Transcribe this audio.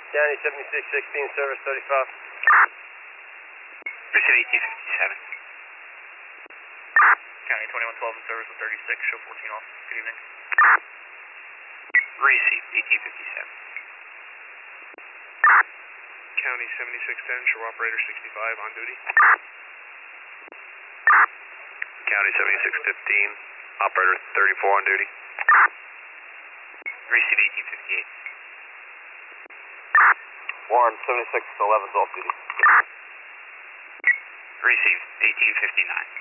County 7616, service 35. Receive 1857. County 2112 in service with 36, show 14 off. Good evening. Receive 1857. County 7610, show operator 65 on duty. County 7615, operator 34 on duty. Receive 1858. Warren 7611's off duty. Receive 1859.